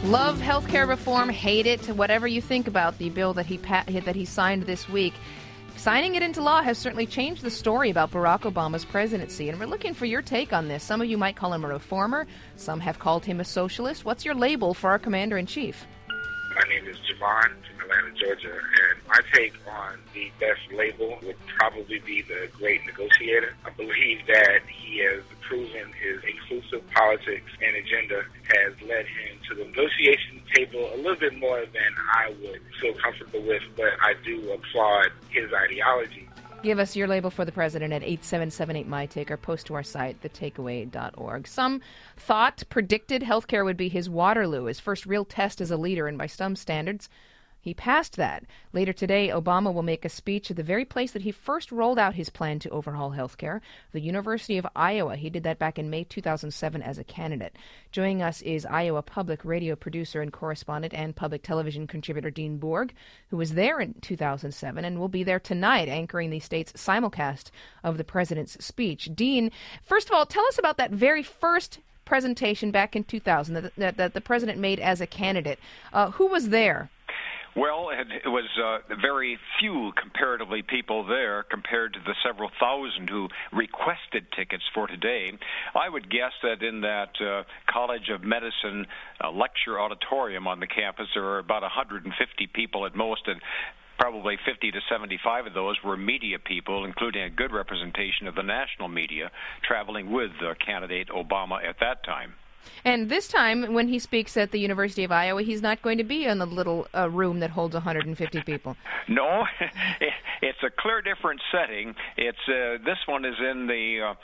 Love healthcare reform, hate it, whatever you think about the bill that he signed this week. Signing it into law has certainly changed the story about Barack Obama's presidency, and we're looking for your take on this. Some of you might call him a reformer. Some have called him a socialist. What's your label for our commander-in-chief? My name is Javon from Atlanta, Georgia, and my take on the best label would probably be the great negotiator. I believe that he has proven his inclusive politics and agenda has led him to the negotiation table a little bit more than I would feel comfortable with, but I do applaud his ideology. Give us your label for the president at 877-8MyTake or post to our site, thetakeaway.org. Some predicted healthcare would be his Waterloo, his first real test as a leader, and by some standards, he passed that. Later today, Obama will make a speech at the very place that he first rolled out his plan to overhaul healthcare, the University of Iowa. He did that back in May 2007 as a candidate. Joining us is Iowa Public Radio producer and correspondent and public television contributor Dean Borg, who was there in 2007 and will be there tonight anchoring the state's simulcast of the president's speech. Dean, first of all, tell us about that very first presentation back in 2000 that the president made as a candidate. Who was there? Well, it was very few, comparatively, people there compared to the several thousand who requested tickets for today. I would guess that in that College of Medicine lecture auditorium on the campus, there were about 150 people at most, and probably 50 to 75 of those were media people, including a good representation of the national media, traveling with candidate Obama at that time. And this time, when he speaks at the University of Iowa, he's not going to be in the little room that holds 150 people. No, it's a clear different setting. This one is in the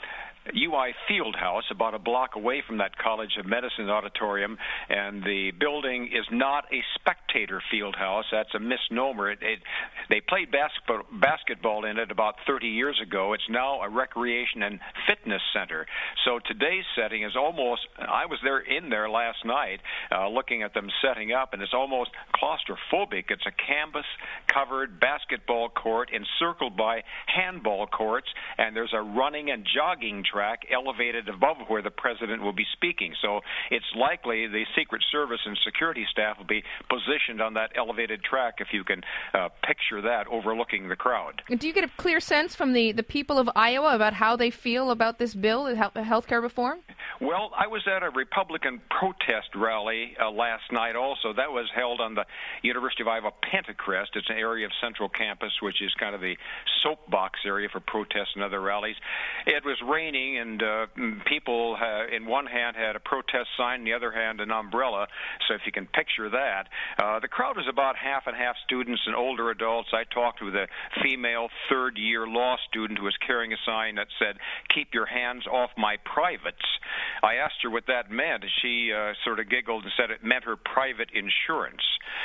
UI Fieldhouse, about a block away from that College of Medicine auditorium, and the building is not a spectator field house. That's a misnomer. They played basketball in it about 30 years ago. It's now a recreation and fitness center. So today's setting is almost, I was in there last night looking at them setting up, and it's almost claustrophobic. It's a canvas-covered basketball court encircled by handball courts, and there's a running and jogging track elevated above where the president will be speaking. So it's likely the Secret Service and security staff will be positioned on that elevated track, if you can picture that, overlooking the crowd. Do you get a clear sense from the people of Iowa about how they feel about this bill, health care reform? Well, I was at a Republican protest rally last night also. That was held on the University of Iowa Pentecrest. It's an area of Central Campus, which is kind of the soapbox area for protests and other rallies. It was raining, and people in one hand had a protest sign, in the other hand an umbrella, so if you can picture that. The crowd was about half and half students and older adults. I talked with a female third-year law student who was carrying a sign that said, "Keep your hands off my privates." I asked her what that meant. She sort of giggled and said it meant her private insurance.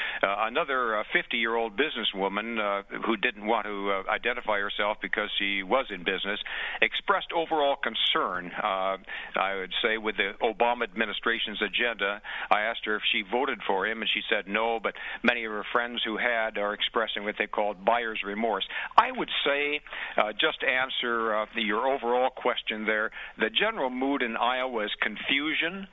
Another 50-year-old businesswoman who didn't want to identify herself because she was in business expressed overall concern, I would say, with the Obama administration's agenda. I asked her if she voted for him, and she said no, but many of her friends who had are expressing what they called buyer's remorse. I would say, just to answer your overall question there, the general mood in Iowa is confusion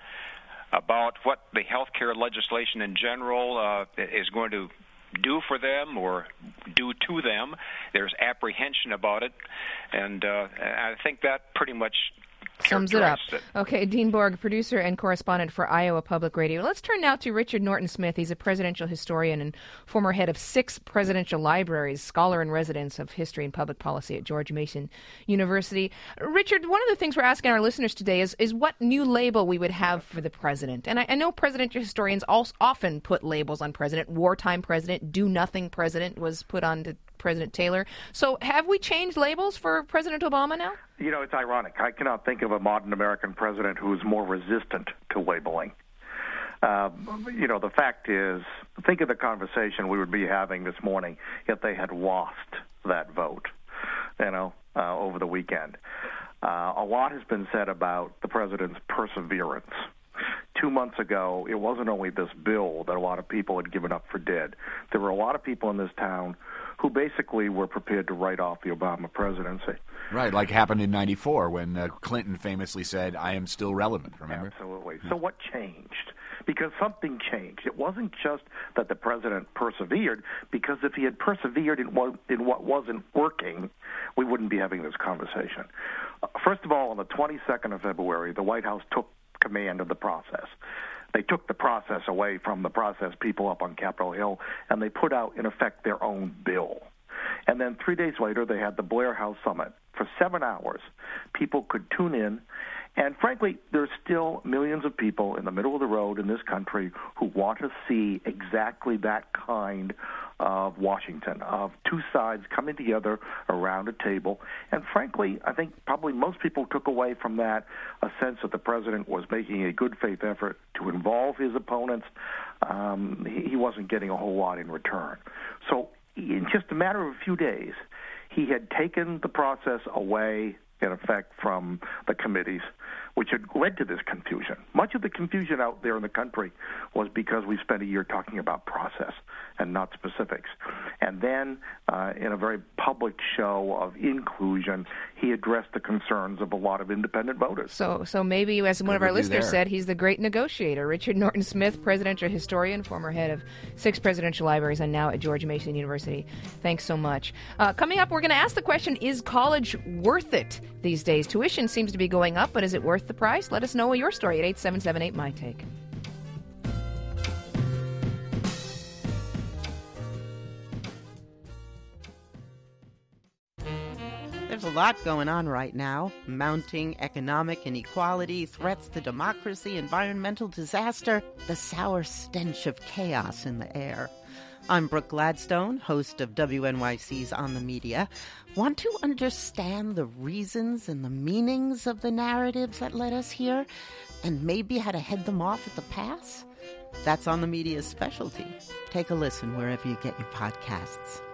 about what the health care legislation in general is going to do for them or do to them. There's apprehension about it, and I think that pretty much sums it up. Okay, Dean Borg, producer and correspondent for Iowa Public Radio. Let's turn now to Richard Norton Smith. He's a presidential historian and former head of 6 presidential libraries, scholar in residence of history and public policy at George Mason University. Richard, one of the things we're asking our listeners today is what new label we would have for the president. And I know presidential historians often put labels on president. Wartime president, do-nothing president was put on to President Taylor. So have we changed labels for President Obama now? You know, it's ironic. I cannot think of a modern American president who is more resistant to labeling. The fact is, think of the conversation we would be having this morning if they had lost that vote, over the weekend. A lot has been said about the president's perseverance. 2 months ago, it wasn't only this bill that a lot of people had given up for dead. There were a lot of people in this town who basically were prepared to write off the Obama presidency. Right, like happened in 94 when Clinton famously said, "I am still relevant," remember? Absolutely. So what changed? because something changed. It wasn't just that the president persevered, because if he had persevered in what wasn't working, we wouldn't be having this conversation. First of all, on the 22nd of February, the White House took command of the process. They took the process away from the process people up on Capitol Hill, and they put out, in effect, their own bill. And then 3 days later, they had the Blair House Summit. For 7 hours, people could tune in. And frankly, there's still millions of people in the middle of the road in this country who want to see exactly that kind of Washington, of two sides coming together around a table. And frankly, I think probably most people took away from that a sense that the president was making a good faith effort to involve his opponents. He wasn't getting a whole lot in return. So in just a matter of a few days, he had taken the process away, in effect, from the committees, which had led to this confusion. Much of the confusion out there in the country was because we spent a year talking about process and not specifics. And then, in a very public show of inclusion, he addressed the concerns of a lot of independent voters. So maybe, as one of our listeners said, he's the great negotiator. Richard Norton Smith, presidential historian, former head of 6 presidential libraries, and now at George Mason University. Thanks so much. Coming up, we're going to ask the question, is college worth it these days? Tuition seems to be going up, but is it worth the price? Let us know your story at 877-8-MY-TAKE. There's a lot going on right now. Mounting economic inequality, threats to democracy, environmental disaster, the sour stench of chaos in the air. I'm Brooke Gladstone, host of WNYC's On the Media. Want to understand the reasons and the meanings of the narratives that led us here, and maybe how to head them off at the pass? That's On the Media's specialty. Take a listen wherever you get your podcasts.